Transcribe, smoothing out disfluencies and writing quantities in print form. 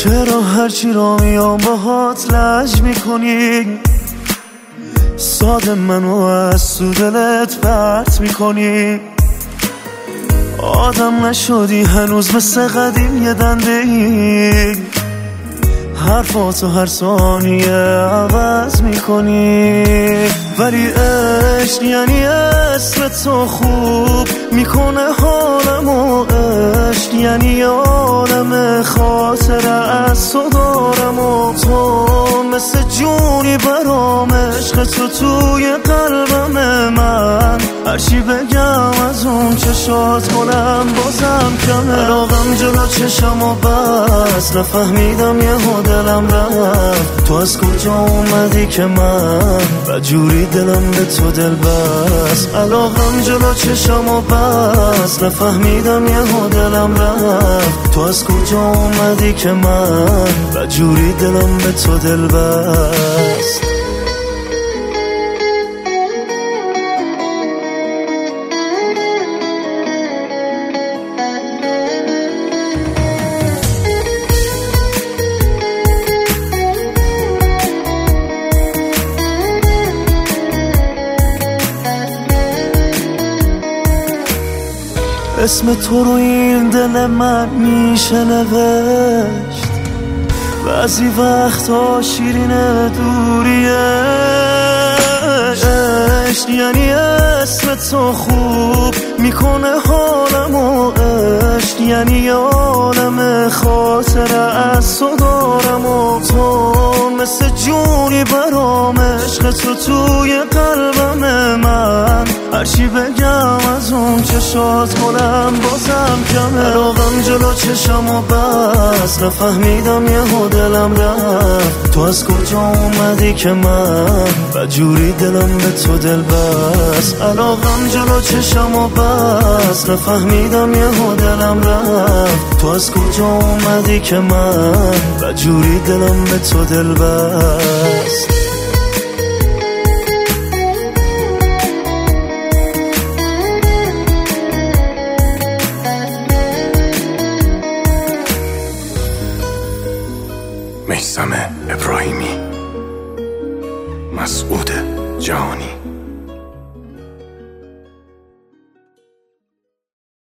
چرا هرچی را میام باهات لج میکنی؟ ساده منو از تو دلت پرت میکنی. آدم نشدی هنوز مثل قدیم یه دنده ای، حرفاتو هر ثانیه عوض میکنی. ولی عشق یعنی اسم تو خوب میکنه حالمو، عشق یعنی عالم خاطره از تو دارم و تو مثل جونی برام، عشق تو توی قلبم من. هرچی بگم از اون چشات کنم بازم کمه. علاقم جلو چشم و بس، نفهمیدم یه دلم رفت. تو از کجا اومدی که من بجوری دلم به تو دل بست. علاقم جلو چشم و بس، نفهمیدم یه دلم رفت. تو از کجا اومدی که من بجوری دلم به تو دل بست. اسم تو رو این دل من میشه نوشت، بعضی وقتا شیرین دوریه. عشق یعنی اسم تو خوب میکنه حالمو، عشق یعنی عالم خاطره از تو دارم و تو مثل جونی برام، عشق تو توی قلبم من. هرچی بگم از اون چشات کنم بازم کمه. علاقم جلو چشم و بس، نفهمیدم یه دلم رفت. تو از کجا اومدی که من بجوری دلم به تو دل بست. علاقم جلو چشم و بس، نفهمیدم یه دلم رفت. تو از کجا اومدی که من بجوری دلم به تو دل بست. میثم ابراهیمی، مسعود جهانی.